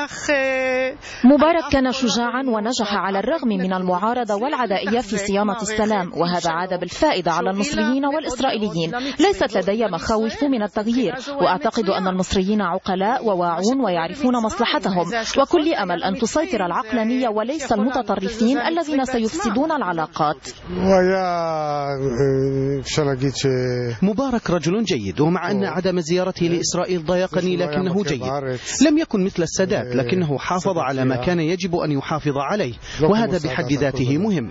مبارك كان شجاعا ونجح على الرغم من المعارضة والعدائية في صيانة السلام، وهذا عاد بالفائدة على المصريين والإسرائيليين. ليست لدي مخاوف من التغيير، وأعتقد أن المصريين عقلاء وواعون ويعرفون مصلحتهم، وكل أمل أن تسيطر العقلانية وليس المتطرفين الذين سيفسدون العلاقات. مبارك رجل جيد، ومع أن عدم زيارته لإسرائيل ضايقني لكنه جيد. لم يكن مثل السادات لكنه حافظ على ما كان يجب أن يحافظ عليه، وهذا بحد ذاته مهم.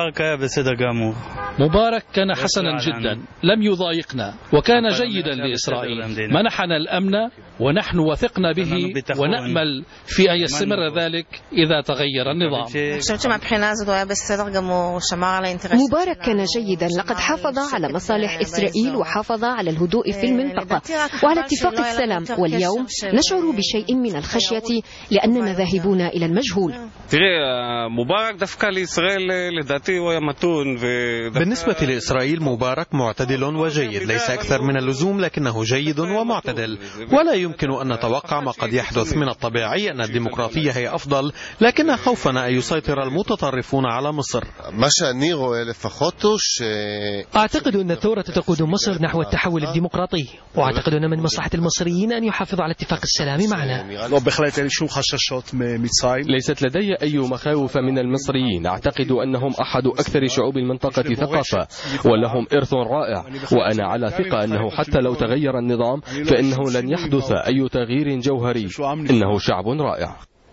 مبارك كان حسنا جدا، لم يضايقنا وكان جيدا لإسرائيل، منحنا الأمن ونحن وثقنا به ونأمل في أن يستمر ذلك إذا تغير النظام. مبارك كان جيدا، لقد حافظ على مصالح إسرائيل وحافظ على الهدوء في المنطقة وعلى اتفاق السلام، واليوم نشعر بشيء من الخشية لأننا ذاهبون إلى المجهول. بالنسبة لإسرائيل مبارك معتدل وجيد، ليس أكثر من اللزوم لكنه جيد ومعتدل، ولا يمكن أن نتوقع ما قد يحدث. من الطبيعي أن الديمقراطية هي أفضل، لكن خوفنا أن يسيطر المتطرفون على مصر. أعتقد أن الثورة تقود مصر نحو التحول الديمقراطي، وأعتقد أن من مصلحة المصريين أن يحافظوا على اتفاق السلام معنا. ليست لدي أي مخاوف من المصريين، أعتقد أنهم أحد أكثر شعوب المنطقة ثقافة ولهم إرث رائع، وأنا على ثقة أنه حتى لو تغير النظام فإنه لن يحدث أي تغيير جوهري. إنه شعب رائع.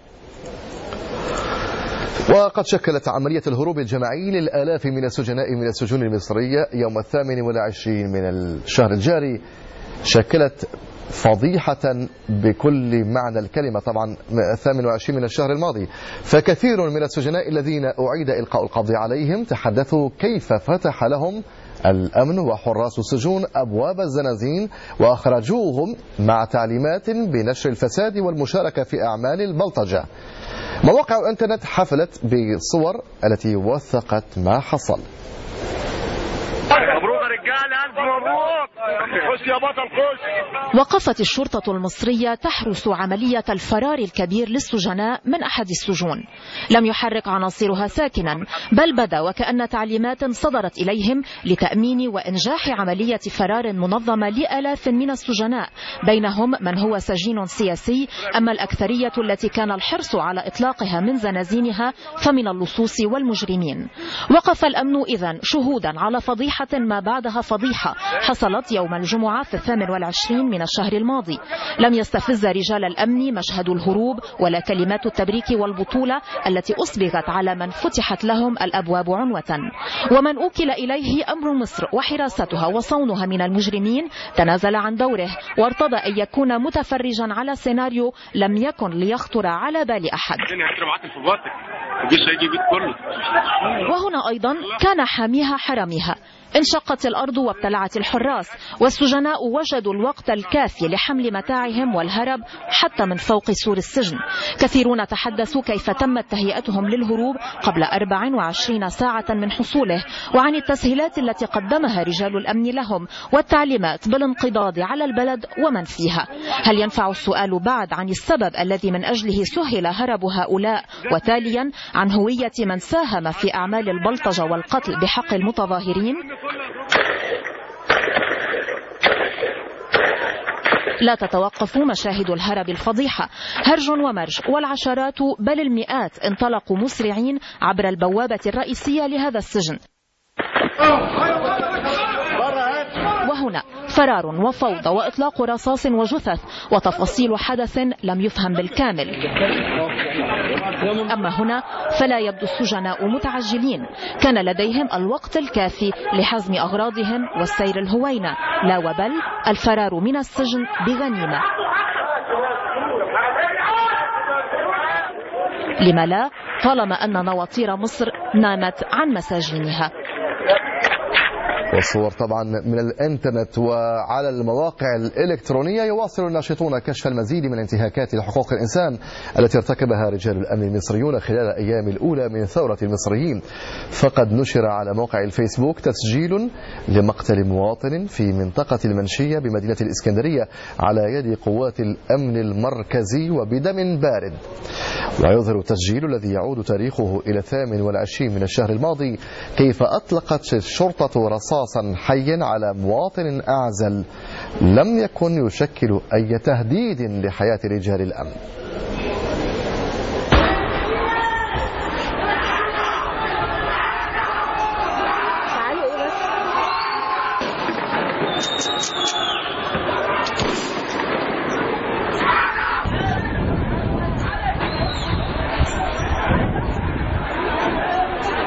وقد شكلت عملية الهروب الجماعي للآلاف من السجناء من السجون المصرية يوم 28 من الشهر الجاري شكلت فضيحة بكل معنى الكلمة. طبعا 28 من الشهر الماضي، فكثير من السجناء الذين أعيد إلقاء القبض عليهم تحدثوا كيف فتح لهم الأمن وحراس السجون أبواب الزنازين وأخرجوهم مع تعليمات بنشر الفساد والمشاركة في أعمال البلطجة. مواقع الإنترنت حفلت بالصور التي وثقت ما حصل. مبروك يا رجاله، الف مبروك، خش يا بطل خش. وقفت الشرطة المصرية تحرس عملية الفرار الكبير للسجناء من أحد السجون. لم يحرك عناصرها ساكنا، بل بدا وكأن تعليمات صدرت إليهم لتأمين وإنجاح عملية فرار منظمة لآلاف من السجناء، بينهم من هو سجين سياسي، أما الأكثرية التي كان الحرص على إطلاقها من زنازينها فمن اللصوص والمجرمين. وقف الأمن إذن شهودا على فضيحة ما بعدها فضيحة حصلت يوم الجمعة في 28 من الشهر الماضي. لم يستفز رجال الأمن مشهد الهروب ولا كلمات التبريك والبطولة التي أصبغت على من فتحت لهم الأبواب عنوة. ومن أوكل إليه أمر مصر وحراستها وصونها من المجرمين تنازل عن دوره وارتضى أن يكون متفرجا على سيناريو لم يكن ليخطر على بال أحد. وهنا أيضا كان حاميها حرامها. انشقت الأرض وابتلعت الحراس، والسجناء وجدوا الوقت الكافي لحمل متاعهم والهرب حتى من فوق سور السجن. كثيرون تحدثوا كيف تمت تهيئتهم للهروب قبل 24 ساعة من حصوله، وعن التسهيلات التي قدمها رجال الأمن لهم والتعليمات بالانقضاض على البلد ومن فيها. هل ينفع السؤال بعد عن السبب الذي من أجله سهل هرب هؤلاء، وتاليا عن هوية من ساهم في أعمال البلطجة والقتل بحق المتظاهرين؟ لا تتوقف مشاهد الهرب الفضيحة، هرج ومرج، والعشرات بل المئات انطلقوا مسرعين عبر البوابة الرئيسية لهذا السجن. وهنا فرار وفوضى وإطلاق رصاص وجثث وتفاصيل حدث لم يفهم بالكامل. أما هنا فلا يبدو السجناء متعجلين، كان لديهم الوقت الكافي لحزم أغراضهم والسير الهوينة، لا وبل الفرار من السجن بغنيمة. لم لا طالما أن نواطير مصر نامت عن مساجينها. والصور طبعا من الانترنت وعلى المواقع الإلكترونية. يواصل الناشطون كشف المزيد من انتهاكات حقوق الإنسان التي ارتكبها رجال الأمن المصريون خلال الأيام الأولى من ثورة المصريين. فقد نشر على موقع الفيسبوك تسجيل لمقتل مواطن في منطقة المنشية بمدينة الإسكندرية على يد قوات الأمن المركزي وبدم بارد. ويظهر التسجيل الذي يعود تاريخه إلى 28 من الشهر الماضي كيف أطلقت الشرطة رصاصا حيا على مواطن أعزل لم يكن يشكل أي تهديد لحياة رجال الأمن.